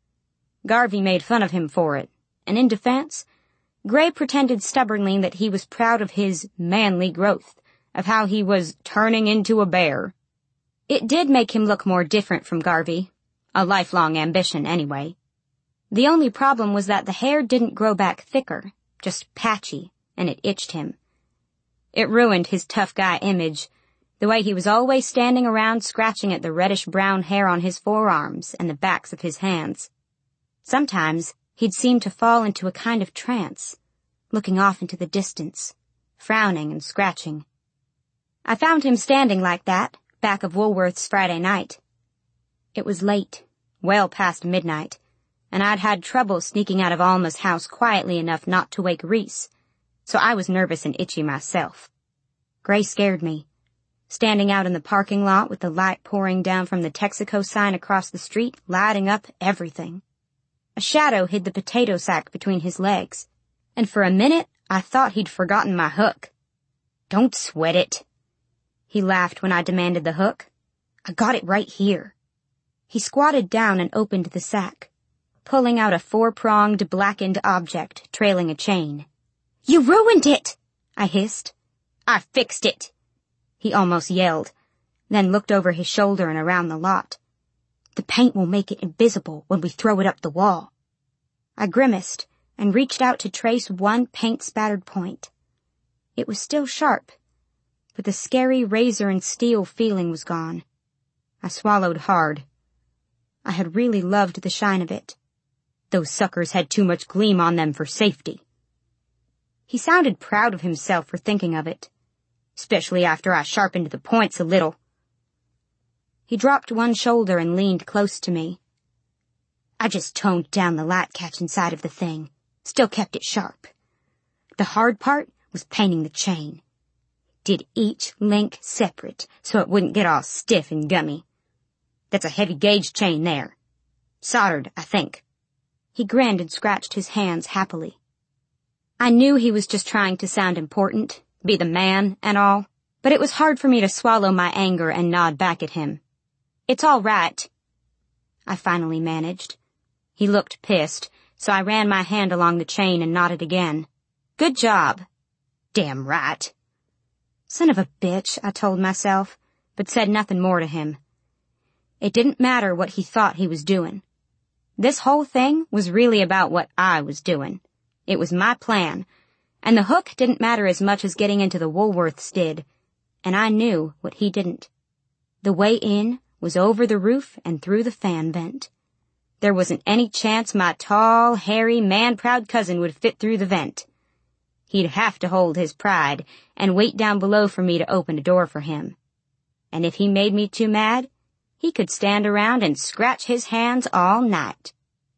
Garvey made fun of him for it, and in defense, Gray pretended stubbornly that he was proud of his manly growth, of how he was turning into a bear. It did make him look more different from Garvey, a lifelong ambition anyway. The only problem was that the hair didn't grow back thicker, just patchy, and it itched him. It ruined his tough guy image, the way he was always standing around scratching at the reddish-brown hair on his forearms and the backs of his hands. Sometimes he'd seem to fall into a kind of trance, looking off into the distance, frowning and scratching. I found him standing like that, back of Woolworth's Friday night. It was late, well past midnight, and I'd had trouble sneaking out of Alma's house quietly enough not to wake Reese, so I was nervous and itchy myself. Gray scared me, standing out in the parking lot with the light pouring down from the Texaco sign across the street, lighting up everything. A shadow hid the potato sack between his legs, and for a minute I thought he'd forgotten my hook. "Don't sweat it," he laughed when I demanded the hook. "I got it right here." He squatted down and opened the sack, pulling out a four-pronged, blackened object trailing a chain. "You ruined it!" I hissed. "I fixed it," he almost yelled, then looked over his shoulder and around the lot. "The paint will make it invisible when we throw it up the wall." I grimaced and reached out to trace one paint-spattered point. It was still sharp, but the scary razor and steel feeling was gone. I swallowed hard. I had really loved the shine of it. Those suckers had too much gleam on them for safety. He sounded proud of himself for thinking of it, especially after I sharpened the points a little. He dropped one shoulder and leaned close to me. I just toned down the light catch inside of the thing, still kept it sharp. The hard part was painting the chain. Did each link separate so it wouldn't get all stiff and gummy. That's a heavy gauge chain there. Soldered, I think. He grinned and scratched his hands happily. I knew he was just trying to sound important, be the man and all, but it was hard for me to swallow my anger and nod back at him. "It's all right," I finally managed. He looked pissed, so I ran my hand along the chain and nodded again. "Good job." "Damn right." Son of a bitch, I told myself, but said nothing more to him. It didn't matter what he thought he was doing. This whole thing was really about what I was doing. It was my plan, and the hook didn't matter as much as getting into the Woolworths did, and I knew what he didn't. The way in was over the roof and through the fan vent. There wasn't any chance my tall, hairy, man-proud cousin would fit through the vent. He'd have to hold his pride and wait down below for me to open a door for him. And if he made me too mad, he could stand around and scratch his hands all night.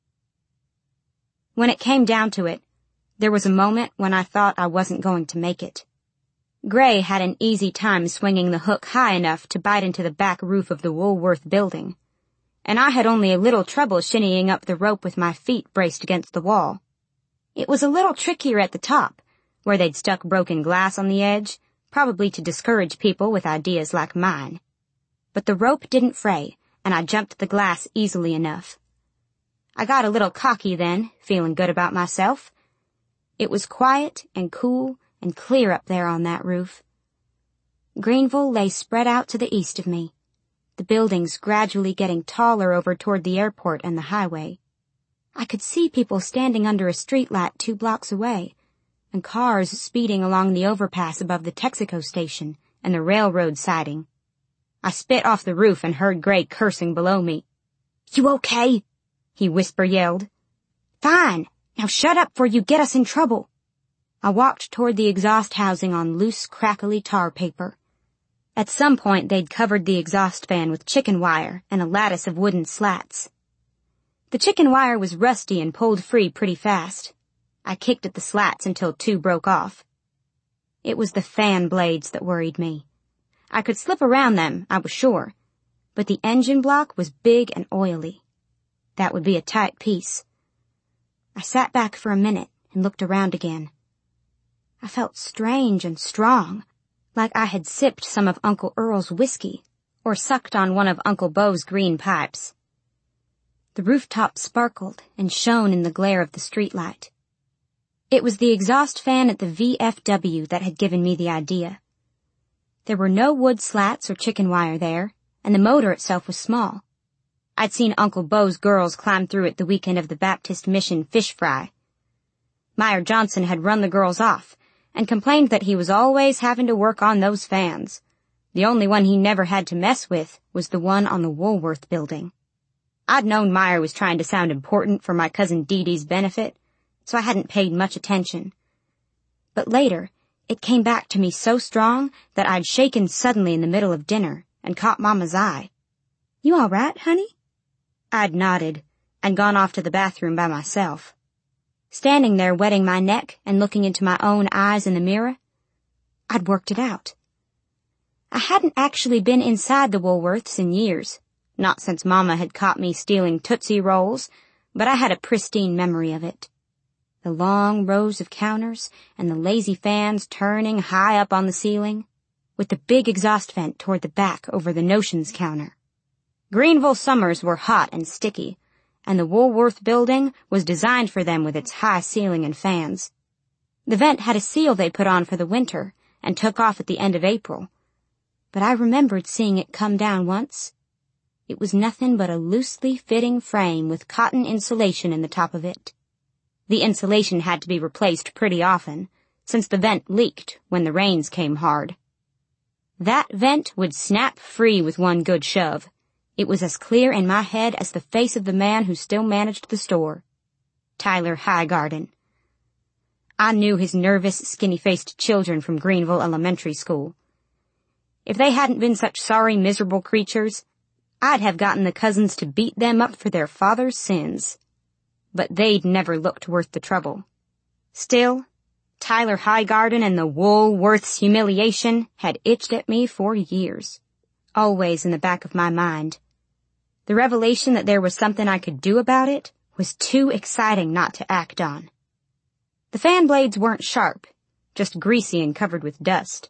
When it came down to it, there was a moment when I thought I wasn't going to make it. Gray had an easy time swinging the hook high enough to bite into the back roof of the Woolworth building, and I had only a little trouble shinnying up the rope with my feet braced against the wall. It was a little trickier at the top, where they'd stuck broken glass on the edge, probably to discourage people with ideas like mine. But the rope didn't fray, and I jumped the glass easily enough. I got a little cocky then, feeling good about myself. It was quiet and cool and clear up there on that roof. Greenville lay spread out to the east of me, the buildings gradually getting taller over toward the airport and the highway. I could see people standing under a streetlight two blocks away, and cars speeding along the overpass above the Texaco station and the railroad siding. I spit off the roof and heard Gray cursing below me. "You okay?" he whisper-yelled. "Fine. Now shut up before you get us in trouble." I walked toward the exhaust housing on loose, crackly tar paper. At some point they'd covered the exhaust fan with chicken wire and a lattice of wooden slats. The chicken wire was rusty and pulled free pretty fast. I kicked at the slats until two broke off. It was the fan blades that worried me. I could slip around them, I was sure, but the engine block was big and oily. That would be a tight piece. I sat back for a minute and looked around again. I felt strange and strong, like I had sipped some of Uncle Earl's whiskey or sucked on one of Uncle Bo's green pipes. The rooftop sparkled and shone in the glare of the streetlight. It was the exhaust fan at the V F W that had given me the idea. There were no wood slats or chicken wire there, and the motor itself was small. I'd seen Uncle Bo's girls climb through it the weekend of the Baptist Mission fish fry. Meyer Johnson had run the girls off and complained that he was always having to work on those fans. The only one he never had to mess with was the one on the Woolworth building. I'd known Meyer was trying to sound important for my cousin Dee Dee's benefit, so I hadn't paid much attention. But later, it came back to me so strong that I'd shaken suddenly in the middle of dinner and caught Mama's eye. "You all right, honey?" I'd nodded and gone off to the bathroom by myself. Standing there wetting my neck and looking into my own eyes in the mirror, I'd worked it out. I hadn't actually been inside the Woolworths in years, not since Mama had caught me stealing Tootsie Rolls, but I had a pristine memory of it. The long rows of counters and the lazy fans turning high up on the ceiling, with the big exhaust vent toward the back over the notions counter. Greenville summers were hot and sticky, and the Woolworth building was designed for them with its high ceiling and fans. The vent had a seal they put on for the winter and took off at the end of April, but I remembered seeing it come down once. It was nothing but a loosely fitting frame with cotton insulation in the top of it. The insulation had to be replaced pretty often, since the vent leaked when the rains came hard. That vent would snap free with one good shove. It was as clear in my head as the face of the man who still managed the store. Tyler Highgarden. I knew his nervous, skinny-faced children from Greenville Elementary School. If they hadn't been such sorry, miserable creatures, I'd have gotten the cousins to beat them up for their father's sins. But they'd never looked worth the trouble. Still, Tyler Highgarden and the Woolworths humiliation had itched at me for years, always in the back of my mind. The revelation that there was something I could do about it was too exciting not to act on. The fan blades weren't sharp, just greasy and covered with dust.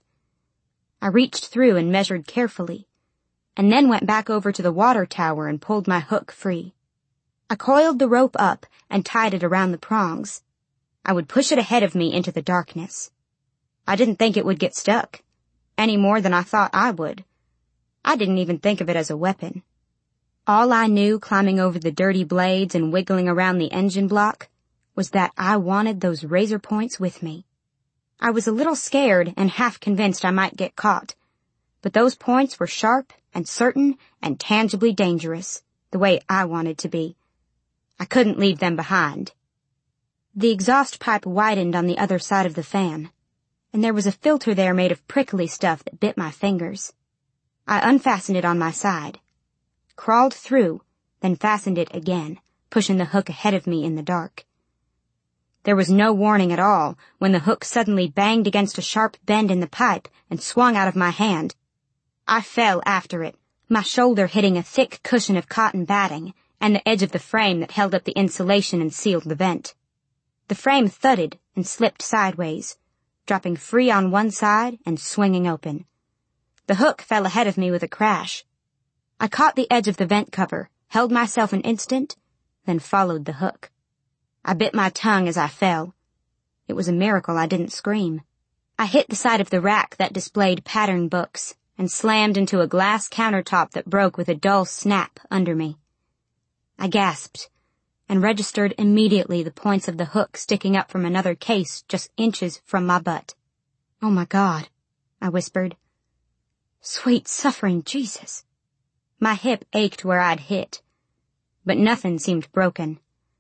I reached through and measured carefully, and then went back over to the water tower and pulled my hook free. I coiled the rope up and tied it around the prongs. I would push it ahead of me into the darkness. I didn't think it would get stuck, any more than I thought I would. I didn't even think of it as a weapon. All I knew climbing over the dirty blades and wiggling around the engine block was that I wanted those razor points with me. I was a little scared and half convinced I might get caught, but those points were sharp and certain and tangibly dangerous, the way I wanted to be. I couldn't leave them behind. The exhaust pipe widened on the other side of the fan, and there was a filter there made of prickly stuff that bit my fingers. I unfastened it on my side, crawled through, then fastened it again, pushing the hook ahead of me in the dark. There was no warning at all when the hook suddenly banged against a sharp bend in the pipe and swung out of my hand. I fell after it, my shoulder hitting a thick cushion of cotton batting and the edge of the frame that held up the insulation and sealed the vent. The frame thudded and slipped sideways, dropping free on one side and swinging open. The hook fell ahead of me with a crash. I caught the edge of the vent cover, held myself an instant, then followed the hook. I bit my tongue as I fell. It was a miracle I didn't scream. I hit the side of the rack that displayed pattern books and slammed into a glass countertop that broke with a dull snap under me. I gasped and registered immediately the points of the hook sticking up from another case just inches from my butt. "Oh my God," I whispered. "Sweet suffering Jesus." My hip ached where I'd hit, but nothing seemed broken.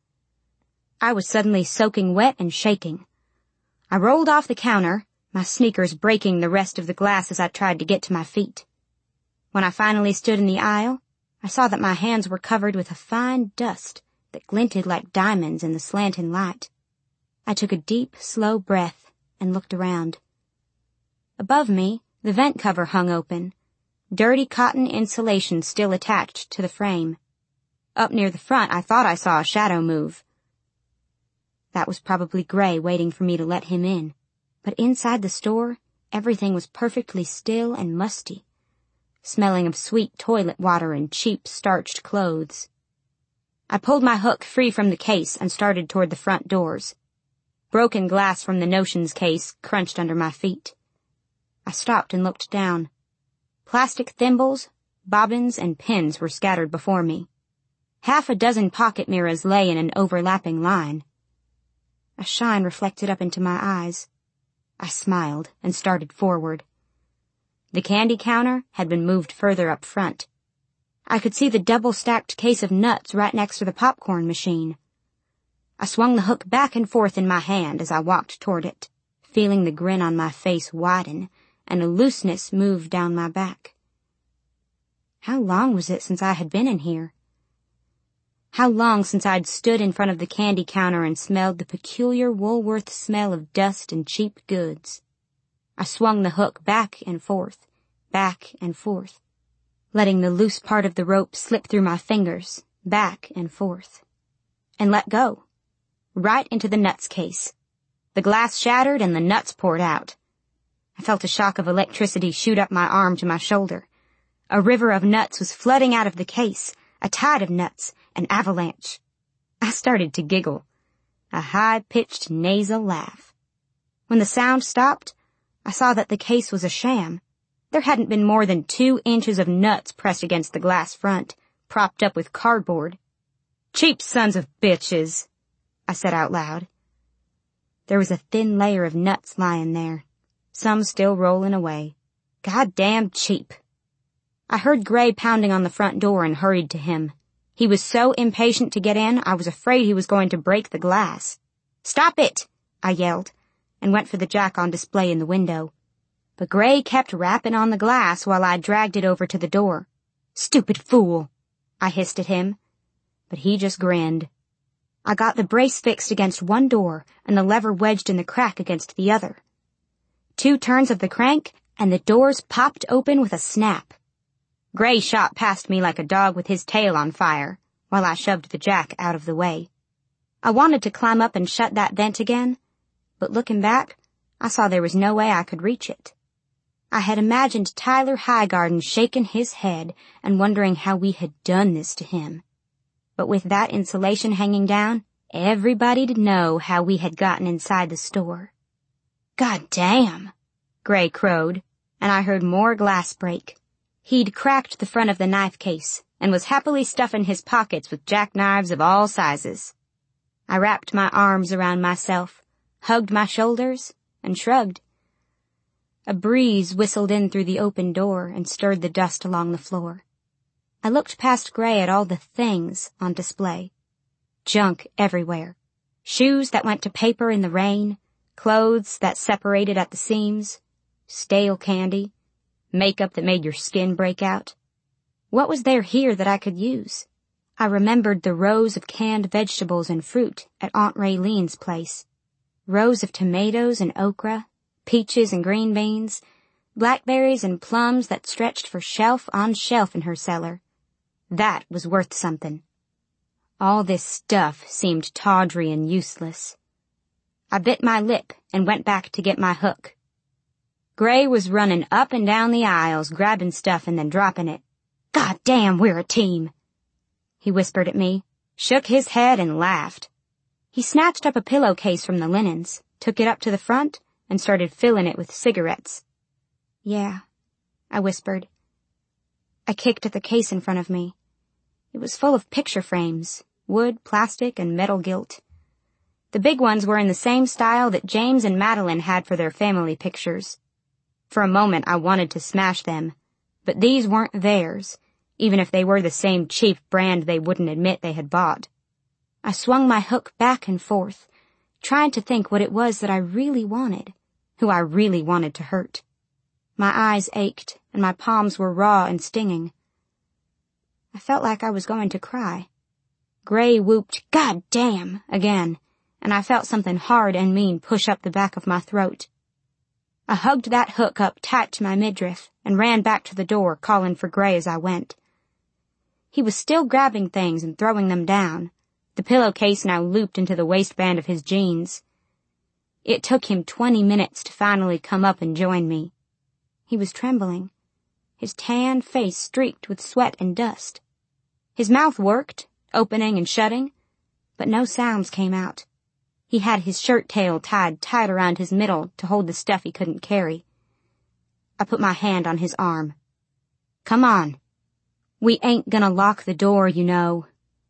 I was suddenly soaking wet and shaking. I rolled off the counter, my sneakers breaking the rest of the glass as I tried to get to my feet. When I finally stood in the aisle, I saw that my hands were covered with a fine dust that glinted like diamonds in the slanting light. I took a deep, slow breath and looked around. Above me, the vent cover hung open, dirty cotton insulation still attached to the frame. Up near the front, I thought I saw a shadow move. That was probably Gray waiting for me to let him in. But inside the store, everything was perfectly still and musty, smelling of sweet toilet water and cheap starched clothes. I pulled my hook free from the case and started toward the front doors. Broken glass from the Notions case crunched under my feet. I stopped and looked down. Plastic thimbles, bobbins, and pins were scattered before me. Half a dozen pocket mirrors lay in an overlapping line. A shine reflected up into my eyes. I smiled and started forward. The candy counter had been moved further up front. I could see the double-stacked case of nuts right next to the popcorn machine. I swung the hook back and forth in my hand as I walked toward it, feeling the grin on my face widen and a looseness move down my back. How long was it since I had been in here? How long since I'd stood in front of the candy counter and smelled the peculiar Woolworth smell of dust and cheap goods? I swung the hook back and forth, back and forth, letting the loose part of the rope slip through my fingers, back and forth, and let go, right into the nuts case. The glass shattered and the nuts poured out. I felt a shock of electricity shoot up my arm to my shoulder. A river of nuts was flooding out of the case, a tide of nuts, an avalanche. I started to giggle, a high-pitched nasal laugh. When the sound stopped, I saw that the case was a sham. There hadn't been more than two inches of nuts pressed against the glass front, propped up with cardboard. "Cheap sons of bitches," I said out loud. There was a thin layer of nuts lying there, some still rolling away. Goddamn cheap. I heard Gray pounding on the front door and hurried to him. He was so impatient to get in, I was afraid he was going to break the glass. "Stop it!" I yelled, and went for the jack on display in the window. But Gray kept rapping on the glass while I dragged it over to the door. "Stupid fool!" I hissed at him, but he just grinned. I got the brace fixed against one door and the lever wedged in the crack against the other. Two turns of the crank, and the doors popped open with a snap. Gray shot past me like a dog with his tail on fire, while I shoved the jack out of the way. I wanted to climb up and shut that vent again, but looking back, I saw there was no way I could reach it. I had imagined Tyler Highgarden shaking his head and wondering how we had done this to him. But with that insulation hanging down, everybody'd know how we had gotten inside the store. "God damn," Gray crowed, and I heard more glass break. He'd cracked the front of the knife case and was happily stuffing his pockets with jackknives of all sizes. I wrapped my arms around myself, hugged my shoulders, and shrugged. A breeze whistled in through the open door and stirred the dust along the floor. I looked past Gray at all the things on display. Junk everywhere. Shoes that went to paper in the rain, clothes that separated at the seams, stale candy, makeup that made your skin break out. What was there here that I could use? I remembered the rows of canned vegetables and fruit at Aunt Raylene's place. Rows of tomatoes and okra, peaches and green beans, blackberries and plums that stretched for shelf on shelf in her cellar. That was worth something. All this stuff seemed tawdry and useless. I bit my lip and went back to get my hook. Gray was running up and down the aisles, grabbing stuff and then dropping it. "God damn, we're a team," he whispered at me, shook his head and laughed. He snatched up a pillowcase from the linens, took it up to the front, and started filling it with cigarettes. "Yeah," I whispered. I kicked at the case in front of me. It was full of picture frames, wood, plastic, and metal gilt. The big ones were in the same style that James and Madeline had for their family pictures. For a moment I wanted to smash them, but these weren't theirs, even if they were the same cheap brand they wouldn't admit they had bought. I swung my hook back and forth, trying to think what it was that I really wanted, who I really wanted to hurt. My eyes ached, and my palms were raw and stinging. I felt like I was going to cry. Gray whooped, "God damn!" again, and I felt something hard and mean push up the back of my throat. I hugged that hook up tight to my midriff and ran back to the door, calling for Gray as I went. He was still grabbing things and throwing them down, the pillowcase now looped into the waistband of his jeans. It took him twenty minutes to finally come up and join me. He was trembling, his tan face streaked with sweat and dust. His mouth worked, opening and shutting, but no sounds came out. He had his shirt tail tied tight around his middle to hold the stuff he couldn't carry. I put my hand on his arm. "Come on. We ain't gonna lock the door, you know."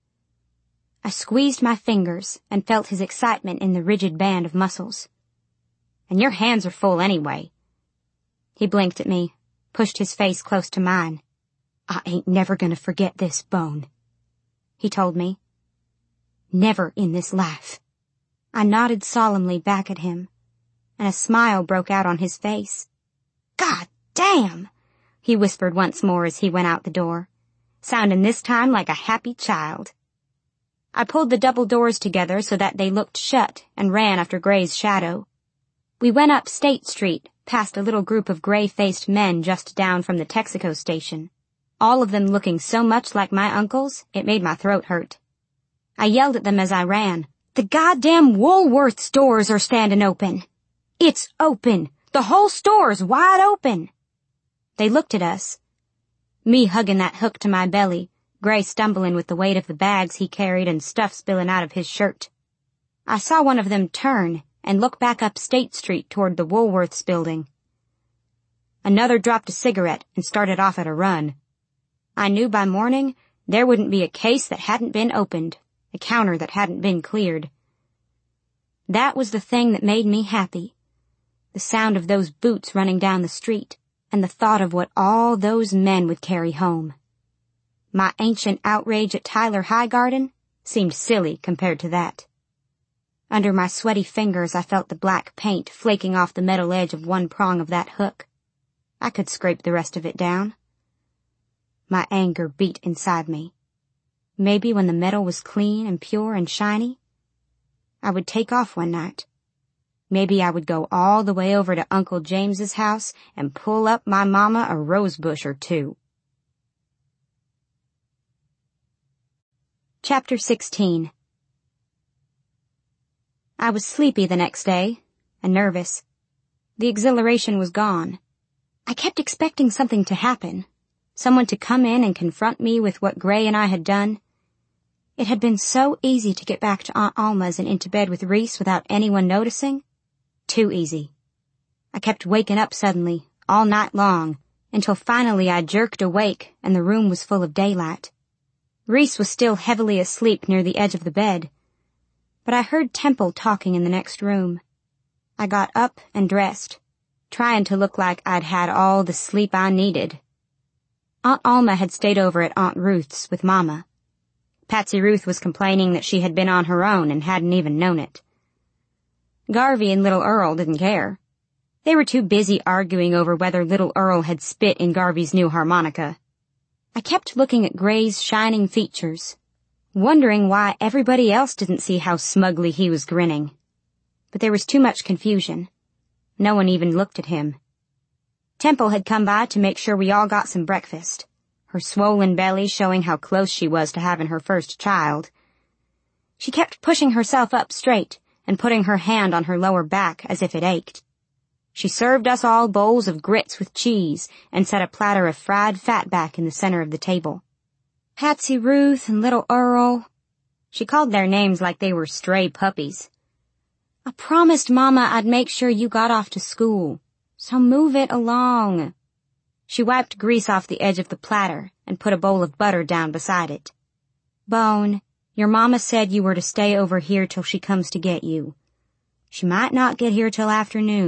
I squeezed my fingers and felt his excitement in the rigid band of muscles. "And your hands are full anyway." He blinked at me, pushed his face close to mine. "I ain't never gonna forget this, Bone," he told me. "Never in this life." I nodded solemnly back at him, and a smile broke out on his face. "God damn!" he whispered once more as he went out the door, sounding this time like a happy child. I pulled the double doors together so that they looked shut and ran after Gray's shadow. We went up State Street, past a little group of gray-faced men just down from the Texaco station, all of them looking so much like my uncles it made my throat hurt. I yelled at them as I ran, "The goddamn Woolworth's doors are standing open! It's open! The whole store's wide open!" They looked at us. Me hugging that hook to my belly, Gray stumbling with the weight of the bags he carried and stuff spilling out of his shirt. I saw one of them turn and look back up State Street toward the Woolworth's building. Another dropped a cigarette and started off at a run. I knew by morning there wouldn't be a case that hadn't been opened, a counter that hadn't been cleared. That was the thing that made me happy, the sound of those boots running down the street, and the thought of what all those men would carry home. My ancient outrage at Tyler Highgarden seemed silly compared to that. Under my sweaty fingers I felt the black paint flaking off the metal edge of one prong of that hook. I could scrape the rest of it down. My anger beat inside me. Maybe when the metal was clean and pure and shiny, I would take off one night. Maybe I would go all the way over to Uncle James's house and pull up my mama a rose bush or two. Chapter sixteen. I was sleepy the next day, and nervous. The exhilaration was gone. I kept expecting something to happen, someone to come in and confront me with what Gray and I had done. It had been so easy to get back to Aunt Alma's and into bed with Reese without anyone noticing. Too easy. I kept waking up suddenly, all night long, until finally I jerked awake and the room was full of daylight. Reese was still heavily asleep near the edge of the bed, but I heard Temple talking in the next room. I got up and dressed, trying to look like I'd had all the sleep I needed. Aunt Alma had stayed over at Aunt Ruth's with Mama. Patsy Ruth was complaining that she had been on her own and hadn't even known it. Garvey and Little Earl didn't care. They were too busy arguing over whether Little Earl had spit in Garvey's new harmonica. I kept looking at Gray's shining features, wondering why everybody else didn't see how smugly he was grinning. But there was too much confusion. No one even looked at him. Temple had come by to make sure we all got some breakfast, her swollen belly showing how close she was to having her first child. She kept pushing herself up straight and putting her hand on her lower back as if it ached. She served us all bowls of grits with cheese and set a platter of fried fatback in the center of the table. Patsy Ruth and Little Earl. She called their names like they were stray puppies. "I promised Mama I'd make sure you got off to school, so move it along." She wiped grease off the edge of the platter and put a bowl of butter down beside it. "Bone, your mama said you were to stay over here till she comes to get you. She might not get here till afternoon.